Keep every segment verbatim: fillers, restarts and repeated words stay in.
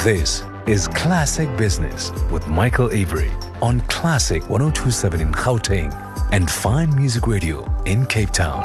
This is Classic Business with Michael Avery on Classic one oh two point seven in Gauteng and Fine Music Radio in Cape Town.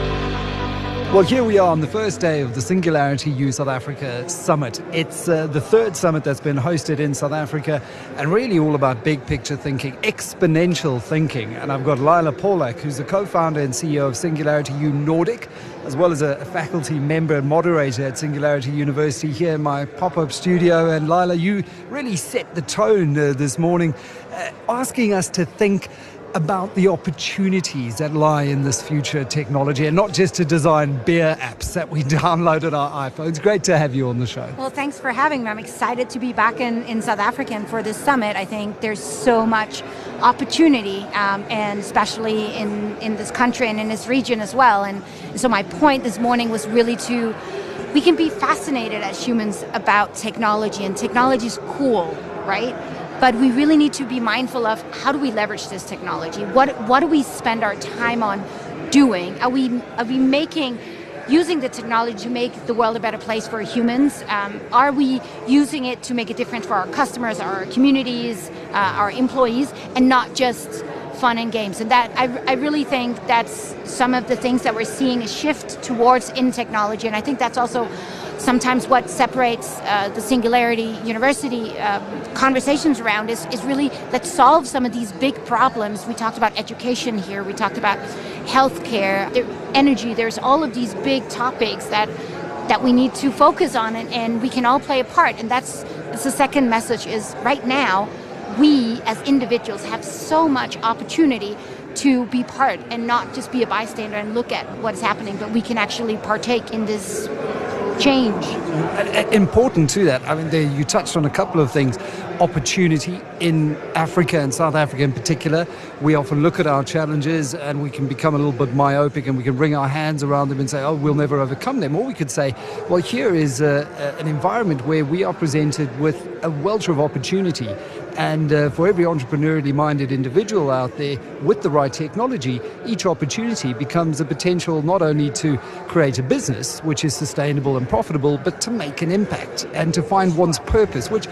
Well, here we are on the first day of the Singularity U South Africa Summit. It's uh, the third summit that's been hosted in South Africa and really all about big picture thinking, exponential thinking. And I've got Lila Paulak, who's the co-founder and C E O of Singularity U Nordic, as well as a faculty member and moderator at Singularity University here in my pop-up studio. And Lila, you really set the tone uh, this morning, uh, asking us to think about the opportunities that lie in this future technology and not just to design beer apps that we download on our iPhones. Great to have you on the show. Well, thanks for having me. I'm excited to be back in, in South Africa and for this summit. I think there's so much opportunity, um, and especially in, in this country and in this region as well. And so my point this morning was really to, we can be fascinated as humans about technology, and technology is cool, right? But we really need to be mindful of how do we leverage this technology? What what do we spend our time on doing? Are we are we making using the technology to make the world a better place for humans? Um, are we using it to make a difference for our customers, our communities, uh, our employees, and not just fun and games? And that I, I really think that's some of the things that we're seeing a shift towards in technology. And I think that's also sometimes what separates uh, the Singularity University um, conversations around is, is really let's solve some of these big problems. We talked about education here, we talked about healthcare, there, energy, there's all of these big topics that that we need to focus on, and, and we can all play a part. And that's, that's the second message is right now, we as individuals have so much opportunity to be part and not just be a bystander and look at what's happening, but we can actually partake in this change. Important to that, I mean, there you touched on a couple of things. Opportunity in Africa and South Africa in particular. We often look at our challenges and we can become a little bit myopic and we can wring our hands around them and say, oh, we'll never overcome them. Or we could say, well, here is a, a, an environment where we are presented with a welter of opportunity. And uh, for every entrepreneurially minded individual out there with the right technology, each opportunity becomes a potential not only to create a business which is sustainable and profitable, but to make an impact and to find one's purpose, which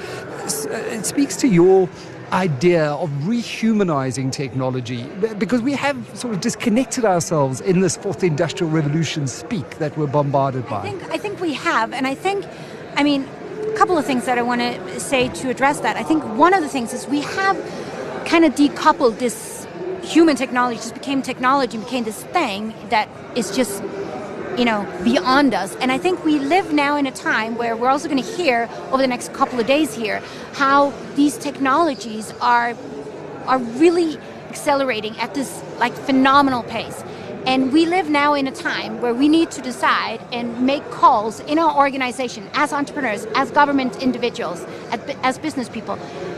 it speaks to your idea of rehumanizing technology, because we have sort of disconnected ourselves in this fourth industrial revolution speak that we're bombarded by. I think, I think we have, and I think, I mean, a couple of things that I want to say to address that. I think one of the things is we have kind of decoupled this human technology, just became technology, became this thing that is just, you know, beyond us. And I think we live now in a time where we're also going to hear over the next couple of days here how these technologies are are really accelerating at this like phenomenal pace. And we live now in a time where we need to decide and make calls in our organization as entrepreneurs, as government individuals, as business people.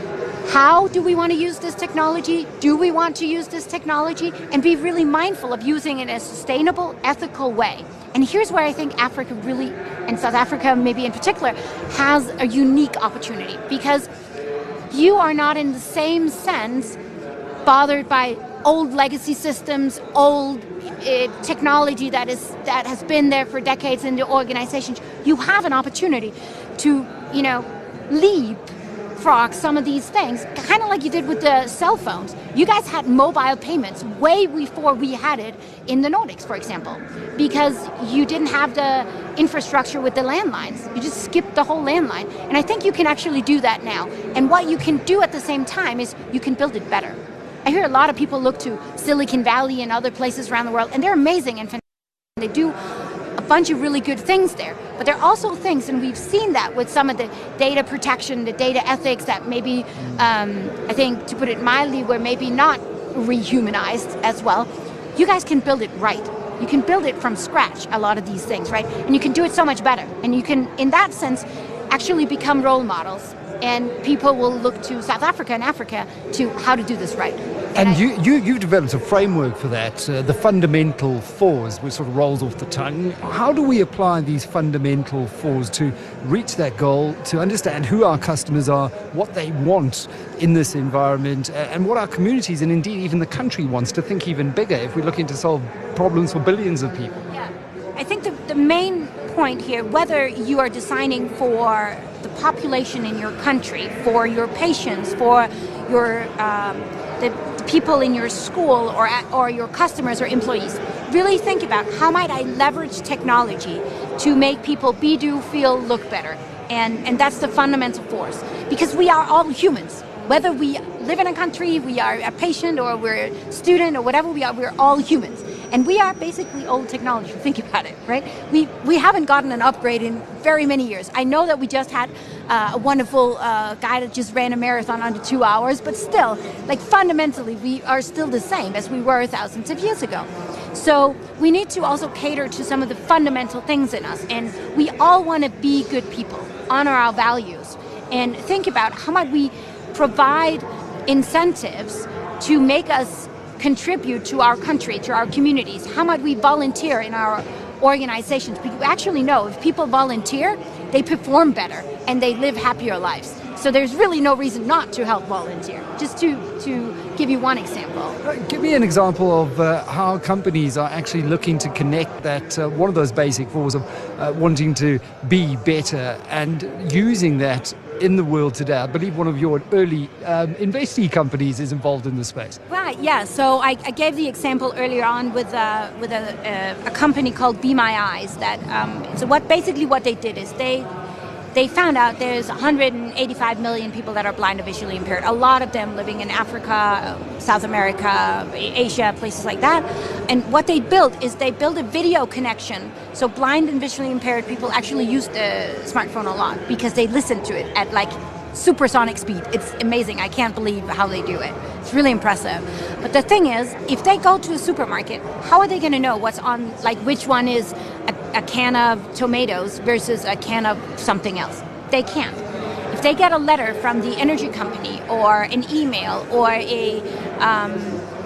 How do we want to use this technology? Do we want to use this technology? And be really mindful of using it in a sustainable, ethical way. And here's where I think Africa really, and South Africa maybe in particular, has a unique opportunity. Because you are not in the same sense bothered by old legacy systems, old uh, technology that is that has been there for decades in the organizations. You have an opportunity to, you know, leapfrog some of these things, kind of like you did with the cell phones. You guys had mobile payments way before we had it in the Nordics, for example, because you didn't have the infrastructure with the landlines. You just skipped the whole landline. And I think you can actually do that now. And what you can do at the same time is you can build it better. I hear a lot of people look to Silicon Valley and other places around the world, and they're amazing and fantastic. They do a bunch of really good things there. But there are also things, and we've seen that with some of the data protection, the data ethics that maybe, um, I think, to put it mildly, were maybe not rehumanized as well. You guys can build it right. You can build it from scratch, a lot of these things, right? And you can do it so much better. And you can, in that sense, actually become role models. And people will look to South Africa and Africa to how to do this right. And, and you, you, you developed a framework for that, uh, the fundamental fours, which sort of rolls off the tongue. How do we apply these fundamental fours to reach that goal, to understand who our customers are, what they want in this environment, uh, and what our communities and indeed even the country wants, to think even bigger if we're looking to solve problems for billions of people? Yeah, I think the, the main point here, whether you are designing for the population in your country, for your patients, for your um, the people in your school or at, or your customers or employees. Really think about how might I leverage technology to make people be, do, feel, look better. And, and that's the fundamental force. Because we are all humans. Whether we live in a country, we are a patient, or we're a student, or whatever we are, we're all humans. And we are basically old technology. Think about it, right? We we haven't gotten an upgrade in very many years. I know that we just had uh, a wonderful uh, guy that just ran a marathon under two hours, but still, like fundamentally, we are still the same as we were thousands of years ago. So we need to also cater to some of the fundamental things in us. And we all want to be good people, honor our values, and think about how might we provide incentives to make us contribute to our country, to our communities. How might we volunteer in our organizations? We actually know if people volunteer, they perform better and they live happier lives. So there's really no reason not to help volunteer. Just to, to give you one example. Give me an example of uh, how companies are actually looking to connect that, uh, one of those basic forms of uh, wanting to be better and using that in the world today. I believe one of your early um, investee companies is involved in this space. Right, yeah. So I, I gave the example earlier on with, uh, with a, a, a company called Be My Eyes. That um, so what basically what they did is they they found out there's one hundred eighty-five million people that are blind or visually impaired. A lot of them living in Africa, South America, Asia, places like that. And what they built is they built a video connection. So blind and visually impaired people actually use the smartphone a lot because they listen to it at like supersonic speed. It's amazing. I can't believe how they do it. It's really impressive. But the thing is, if they go to a supermarket, how are they going to know what's on, like which one is a, a can of tomatoes versus a can of something else? They can't. If they get a letter from the energy company or an email or a, um,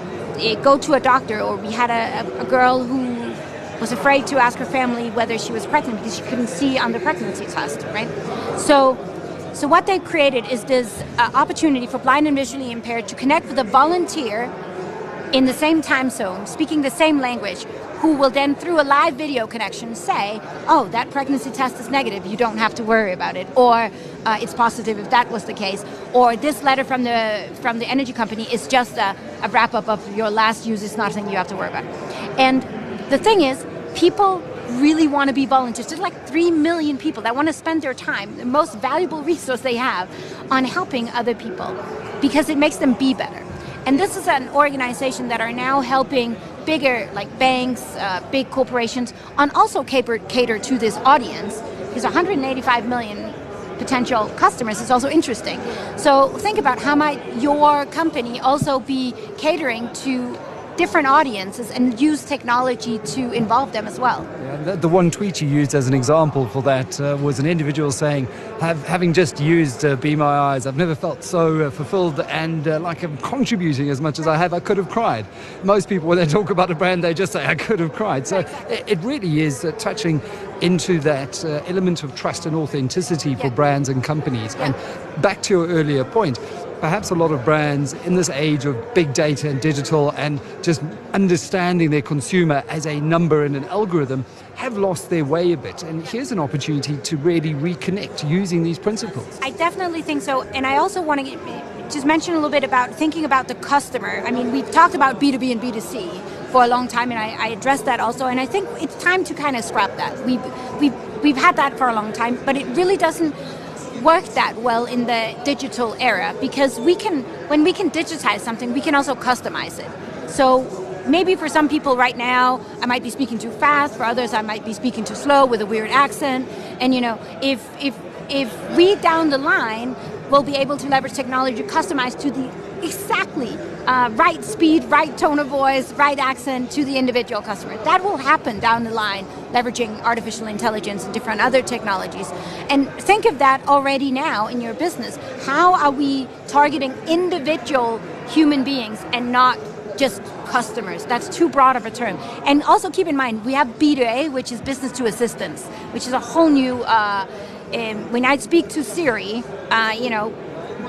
a go to a doctor, or we had a, a girl who was afraid to ask her family whether she was pregnant because she couldn't see on the pregnancy test, right? So So what they've created is this uh, opportunity for blind and visually impaired to connect with a volunteer in the same time zone, speaking the same language, who will then, through a live video connection, say, oh, that pregnancy test is negative, you don't have to worry about it, or uh, it's positive if that was the case, or this letter from the from the energy company is just a, a wrap-up of your last use, it's nothing you have to worry about. And the thing is, people really want to be volunteers. There's like three million people that want to spend their time, the most valuable resource they have, on helping other people because it makes them be better. And this is an organization that are now helping bigger, like banks, uh, big corporations, on also cater, cater to this audience, because one hundred eighty-five million potential customers is also interesting. So think about how might your company also be catering to different audiences and use technology to involve them as well. Yeah, the, the one tweet you used as an example for that uh, was an individual saying, Have, having just used uh, Be My Eyes, I've never felt so uh, fulfilled and uh, like I'm contributing as much as I have. I could have cried. Most people, when they talk about a brand, they just say, I could have cried. So it, it really is uh, touching into that uh, element of trust and authenticity for yeah. brands and companies. Yeah. And back to your earlier point, perhaps a lot of brands in this age of big data and digital and just understanding their consumer as a number in an algorithm have lost their way a bit. And here's an opportunity to really reconnect using these principles. I definitely think so. And I also want to just mention a little bit about thinking about the customer. I mean, we've talked about B two B and B two C for a long time, and I, I addressed that also. And I think it's time to kind of scrap that. We've, we've, we've had that for a long time, but it really doesn't work that well in the digital era, because we can, when we can digitize something, we can also customize it. So maybe for some people right now, I might be speaking too fast. For others, I might be speaking too slow with a weird accent. And you know, if if if we down the line will be able to leverage technology to customize to the exactly uh, right speed, right tone of voice, right accent to the individual customer. That will happen down the line, leveraging artificial intelligence and different other technologies. And think of that already now in your business. How are we targeting individual human beings and not just customers? That's too broad of a term. And also keep in mind, we have B two A, which is business to assistance, which is a whole new, uh, um, when I speak to Siri, uh, you know,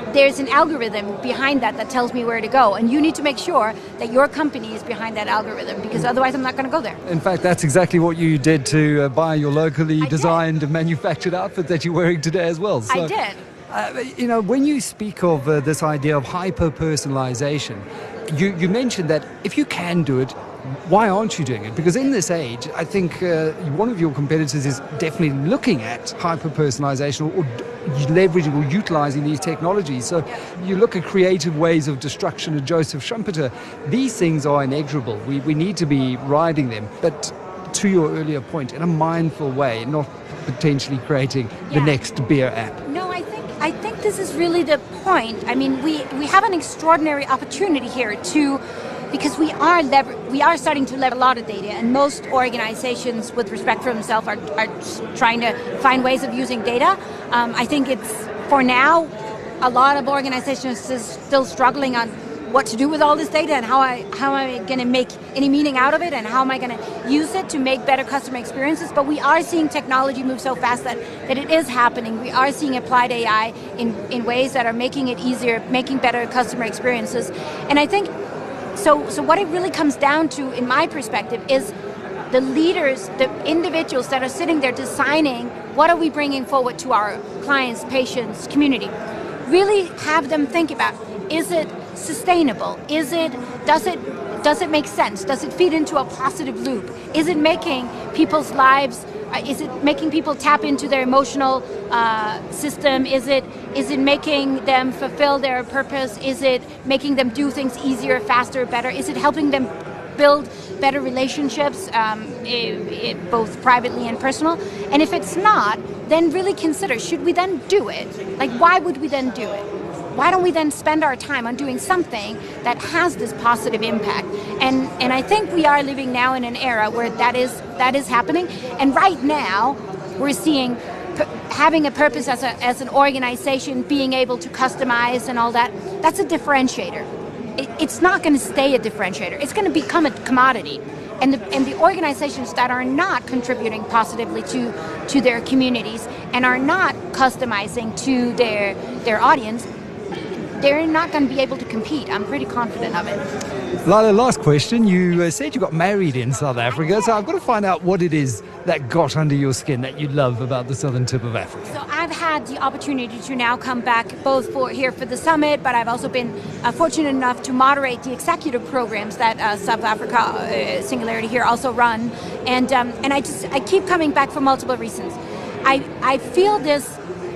there's an algorithm behind that that tells me where to go. And you need to make sure that your company is behind that algorithm, because otherwise I'm not going to go there. In fact, that's exactly what you did to uh, buy your locally I designed did. and manufactured outfit that you're wearing today as well. So, I did. Uh, you know, when you speak of uh, this idea of hyper-personalization, you, you mentioned that if you can do it, why aren't you doing it? Because in this age, I think uh, one of your competitors is definitely looking at hyper-personalization or, or leveraging or utilizing these technologies. So you look at creative ways of destruction of Joseph Schumpeter. These things are inexorable. We, we need to be riding them. But to your earlier point, in a mindful way, not potentially creating Yeah. the next beer app. No, I think I think this is really the point. I mean, we, we have an extraordinary opportunity here to, because we are lever- we are starting to leverage a lot of data, and most organizations, with respect for themselves, are, are trying to find ways of using data. Um, I think it's, for now, a lot of organizations is still struggling on what to do with all this data and how I how am I going to make any meaning out of it, and how am I going to use it to make better customer experiences. But we are seeing technology move so fast that, that it is happening. We are seeing applied A I in, in ways that are making it easier, making better customer experiences. And I think, so, so what it really comes down to, in my perspective, is the leaders, the individuals that are sitting there designing what are we bringing forward to our clients, patients, community. Really have them think about, is it sustainable? Is it, does it, does it make sense? Does it feed into a positive loop? Is it making people's lives, uh, is it making people tap into their emotional uh, system? Is it, is it making them fulfill their purpose? Is it making them do things easier, faster, better? Is it helping them build better relationships, um, it, it, both privately and personal? And if it's not, then really consider, should we then do it? Like, why would we then do it? Why don't we then spend our time on doing something that has this positive impact? And and I think we are living now in an era where that is that is happening. And right now, we're seeing p- having a purpose as a as an organization, being able to customize and all that. That's a differentiator. It, it's not going to stay a differentiator. It's going to become a commodity. And the and the organizations that are not contributing positively to to their communities and are not customizing to their their audience, they're not going to be able to compete. I'm pretty confident of it. Lila, last question. You uh, said you got married in South Africa, so I've got to find out what it is that got under your skin that you love about the southern tip of Africa. So I've had the opportunity to now come back both for here for the summit, but I've also been uh, fortunate enough to moderate the executive programs that uh, South Africa uh, Singularity here also run, and um, and I just I keep coming back for multiple reasons. I I feel this.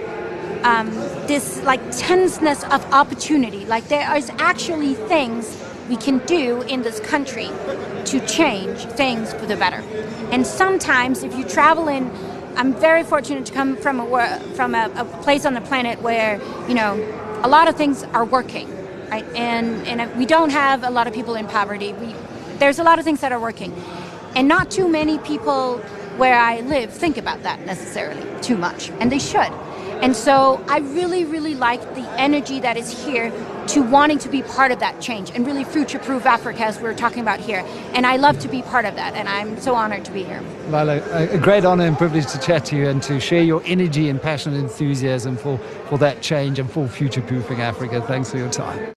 Um, this like tenseness of opportunity, like there is actually things we can do in this country to change things for the better. And sometimes if you travel in, I'm very fortunate to come from a from a, a place on the planet where, you know, a lot of things are working, right? And and we don't have a lot of people in poverty. We, there's a lot of things that are working, and not too many people where I live think about that necessarily too much, and they should. And so I really, really like the energy that is here to wanting to be part of that change and really future-proof Africa, as we were talking about here. And I love to be part of that, and I'm so honored to be here. Lila, a great honor and privilege to chat to you and to share your energy and passion and enthusiasm for, for that change and for future-proofing Africa. Thanks for your time.